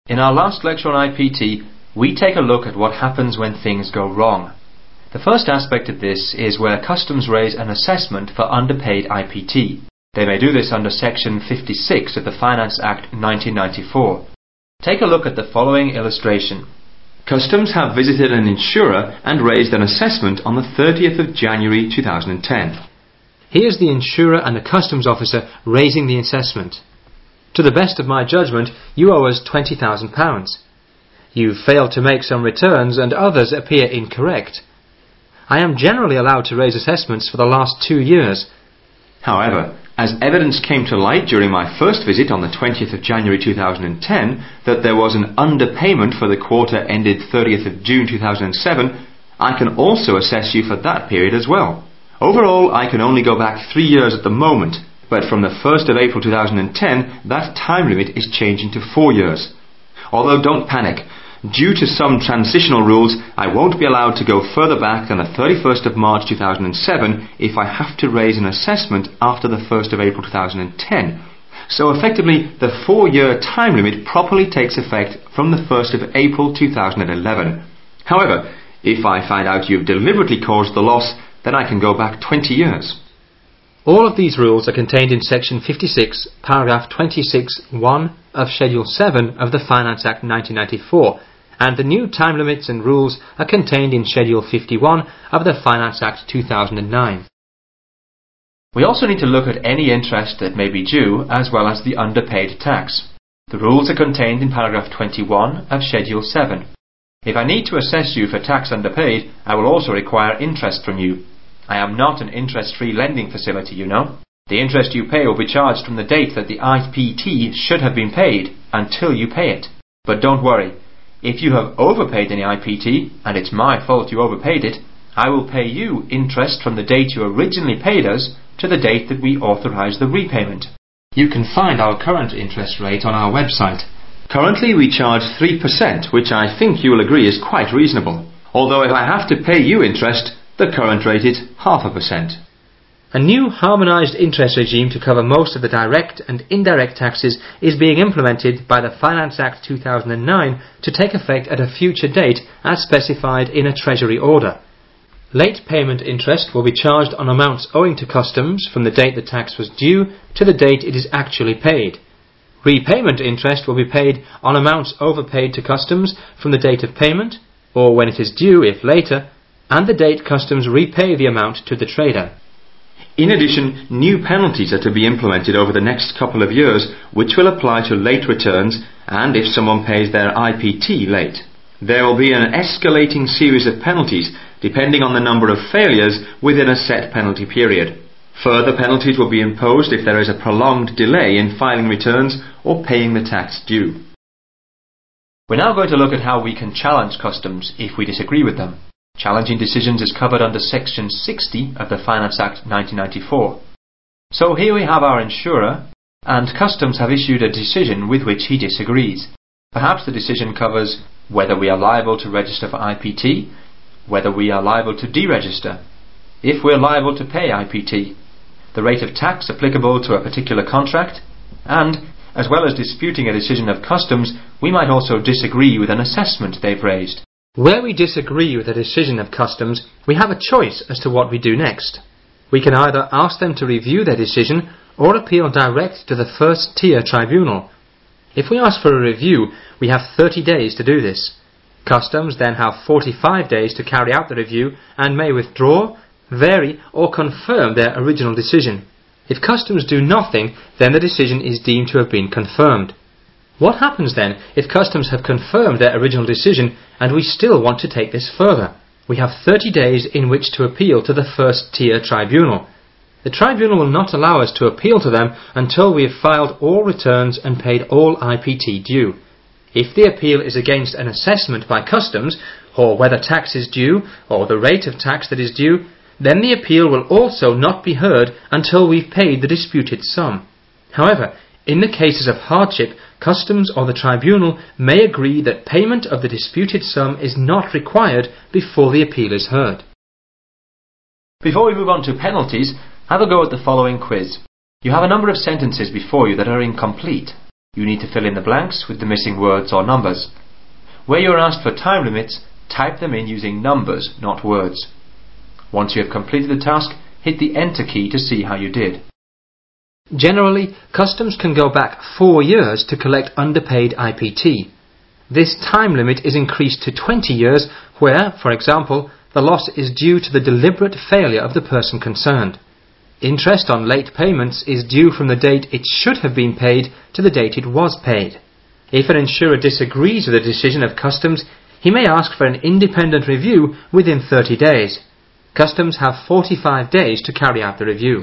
In our last lecture on IPT, we take a look at what happens when things go wrong. The first aspect of this is where customs raise an assessment for underpaid IPT. They may do this under Section 56 of the Finance Act 1994. Take a look at the following illustration. Customs have visited an insurer and raised an assessment on the 30th of January 2010. Here's the insurer and the customs officer raising the assessment. To the best of my judgment, you owe us £20,000. You've failed to make some returns and others appear incorrect. I am generally allowed to raise assessments for the last 2 years. However, as evidence came to light during my first visit on the 20th of January 2010 that there was an underpayment for the quarter ended 30th of June 2007, I can also assess you for that period as well. Overall, I can only go back 3 years at the moment, but from the 1st of April 2010, that time limit is changing to 4 years. Although don't panic. Due to some transitional rules, I won't be allowed to go further back than the 31st of March 2007 if I have to raise an assessment after the 1st of April 2010. So effectively, the 4-year time limit properly takes effect from the 1st of April 2011. However, if I find out you've deliberately caused the loss, then I can go back 20 years. All of these rules are contained in Section 56, paragraph 26(1) of Schedule 7 of the Finance Act 1994, and the new time limits and rules are contained in Schedule 51 of the Finance Act 2009. We also need to look at any interest that may be due as well as the underpaid tax. The rules are contained in paragraph 21 of Schedule 7. If I need to assess you for tax underpaid, I will also require interest from you. I am not an interest-free lending facility, you know. The interest you pay will be charged from the date that the IPT should have been paid until you pay it. But don't worry. If you have overpaid any IPT, and it's my fault you overpaid it, I will pay you interest from the date you originally paid us to the date that we authorize the repayment. You can find our current interest rate on our website. Currently we charge 3%, which I think you will agree is quite reasonable. Although if I have to pay you interest, the current rate is 0.5%. A new harmonised interest regime to cover most of the direct and indirect taxes is being implemented by the Finance Act 2009 to take effect at a future date as specified in a Treasury order. Late payment interest will be charged on amounts owing to customs from the date the tax was due to the date it is actually paid. Repayment interest will be paid on amounts overpaid to customs from the date of payment, or when it is due if later, and the date customs repay the amount to the trader. In addition, new penalties are to be implemented over the next couple of years, which will apply to late returns and if someone pays their IPT late. There will be an escalating series of penalties depending on the number of failures within a set penalty period. Further penalties will be imposed if there is a prolonged delay in filing returns or paying the tax due. We're now going to look at how we can challenge customs if we disagree with them. Challenging decisions is covered under Section 60 of the Finance Act 1994. So here we have our insurer, and customs have issued a decision with which he disagrees. Perhaps the decision covers whether we are liable to register for IPT, whether we are liable to deregister, if we're liable to pay IPT, the rate of tax applicable to a particular contract, and, as well as disputing a decision of customs, we might also disagree with an assessment they've raised. Where we disagree with a decision of customs, we have a choice as to what we do next. We can either ask them to review their decision or appeal direct to the first tier tribunal. If we ask for a review, we have 30 days to do this. Customs then have 45 days to carry out the review and may withdraw, vary or confirm their original decision. If customs do nothing, then the decision is deemed to have been confirmed. What happens then if customs have confirmed their original decision and we still want to take this further? We have 30 days in which to appeal to the first tier tribunal. The tribunal will not allow us to appeal to them until we have filed all returns and paid all IPT due. If the appeal is against an assessment by customs, or whether tax is due, or the rate of tax that is due, then the appeal will also not be heard until we've paid the disputed sum. However, in the cases of hardship, customs or the tribunal may agree that payment of the disputed sum is not required before the appeal is heard. Before we move on to penalties, have a go at the following quiz. You have a number of sentences before you that are incomplete. You need to fill in the blanks with the missing words or numbers. Where you are asked for time limits, type them in using numbers, not words. Once you have completed the task, hit the Enter key to see how you did. Generally, customs can go back 4 years to collect underpaid IPT. This time limit is increased to 20 years where, for example, the loss is due to the deliberate failure of the person concerned. Interest on late payments is due from the date it should have been paid to the date it was paid. If an insurer disagrees with the decision of customs, he may ask for an independent review within 30 days. Customs have 45 days to carry out the review.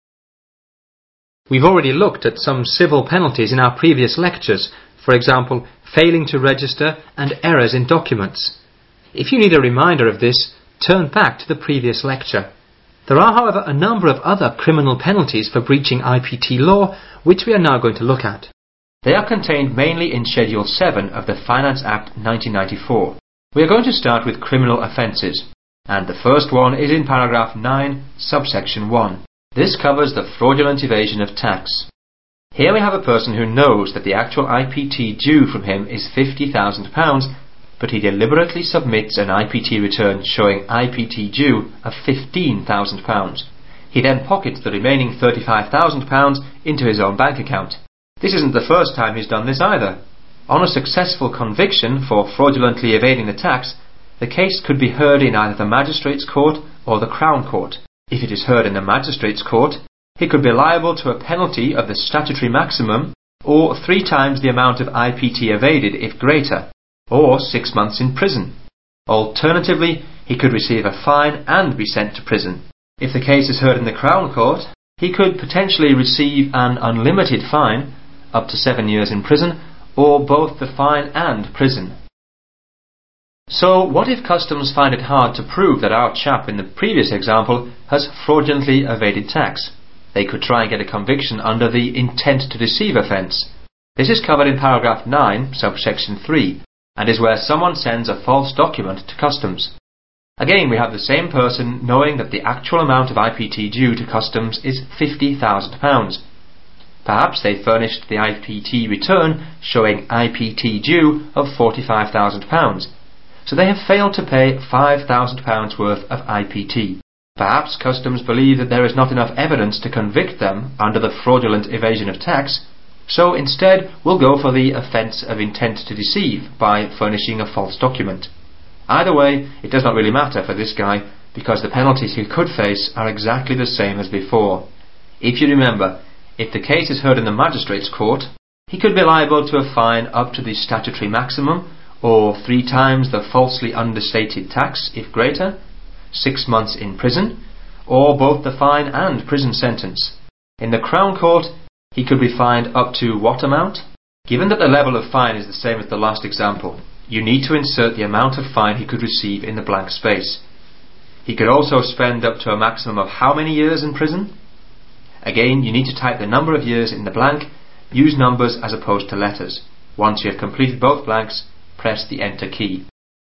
We've already looked at some civil penalties in our previous lectures, for example, failing to register and errors in documents. If you need a reminder of this, turn back to the previous lecture. There are, however, a number of other criminal penalties for breaching IPT law, which we are now going to look at. They are contained mainly in Schedule 7 of the Finance Act 1994. We are going to start with criminal offences, and the first one is in paragraph 9, subsection 1. This covers the fraudulent evasion of tax. Here we have a person who knows that the actual IPT due from him is £50,000, but he deliberately submits an IPT return showing IPT due of £15,000. He then pockets the remaining £35,000 into his own bank account. This isn't the first time he's done this either. On a successful conviction for fraudulently evading the tax, the case could be heard in either the Magistrates' Court or the Crown Court. If it is heard in the Magistrates' Court, he could be liable to a penalty of the statutory maximum or 3 times the amount of IPT evaded if greater, or 6 months in prison. Alternatively, he could receive a fine and be sent to prison. If the case is heard in the Crown Court, he could potentially receive an unlimited fine, up to 7 years in prison, or both the fine and prison. So, what if customs find it hard to prove that our chap in the previous example has fraudulently evaded tax? They could try and get a conviction under the intent to deceive offence. This is covered in paragraph 9, subsection 3, and is where someone sends a false document to customs. Again, we have the same person knowing that the actual amount of IPT due to customs is £50,000. Perhaps they furnished the IPT return showing IPT due of £45,000. So they have failed to pay £5,000 worth of IPT. Perhaps customs believe that there is not enough evidence to convict them under the fraudulent evasion of tax, so instead will go for the offence of intent to deceive by furnishing a false document. Either way, it does not really matter for this guy, because the penalties he could face are exactly the same as before. If you remember, if the case is heard in the Magistrates' Court, he could be liable to a fine up to the statutory maximum, or 3 times the falsely understated tax if greater, 6 months in prison, or both the fine and prison sentence. In the Crown Court, he could be fined up to what amount? Given that the level of fine is the same as the last example, you need to insert the amount of fine he could receive in the blank space. He could also spend up to a maximum of how many years in prison? Again, you need to type the number of years in the blank, use numbers as opposed to letters. Once you have completed both blanks, press the Enter key.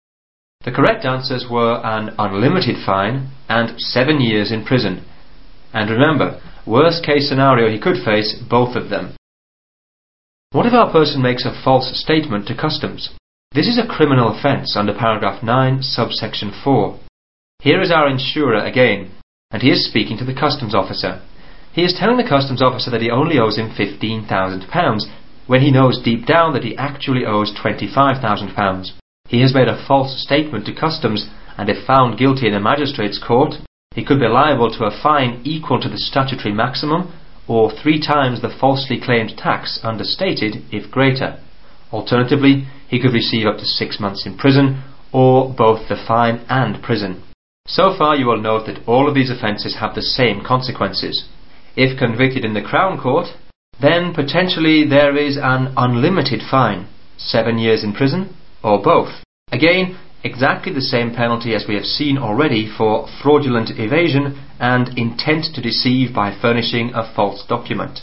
The correct answers were an unlimited fine and 7 years in prison. And remember, worst case scenario, he could face both of them. What if our person makes a false statement to customs? This is a criminal offence under paragraph 9, subsection 4. Here is our insurer again, and he is speaking to the customs officer. He is telling the customs officer that he only owes him £15,000, when he knows deep down that he actually owes £25,000. He has made a false statement to customs, and if found guilty in a magistrate's court, he could be liable to a fine equal to the statutory maximum, or 3 times the falsely claimed tax understated if greater. Alternatively, he could receive up to 6 months in prison, or both the fine and prison. So far you will note that all of these offences have the same consequences. If convicted in the Crown Court, then potentially there is an unlimited fine, 7 years in prison, or both. Again, exactly the same penalty as we have seen already for fraudulent evasion and intent to deceive by furnishing a false document.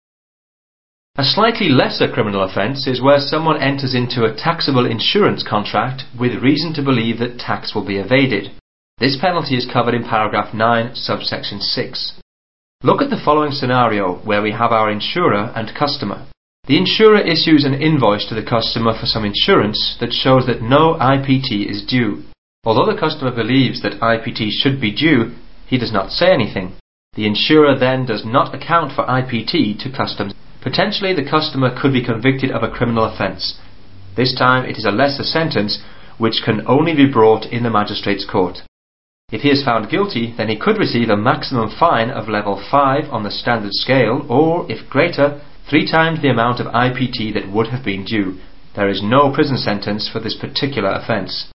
A slightly lesser criminal offence is where someone enters into a taxable insurance contract with reason to believe that tax will be evaded. This penalty is covered in paragraph 9, subsection 6. Look at the following scenario where we have our insurer and customer. The insurer issues an invoice to the customer for some insurance that shows that no IPT is due. Although the customer believes that IPT should be due, he does not say anything. The insurer then does not account for IPT to customs. Potentially the customer could be convicted of a criminal offence. This time it is a lesser sentence which can only be brought in the magistrate's court. If he is found guilty, then he could receive a maximum fine of level 5 on the standard scale, or, if greater, 3 times the amount of IPT that would have been due. There is no prison sentence for this particular offence.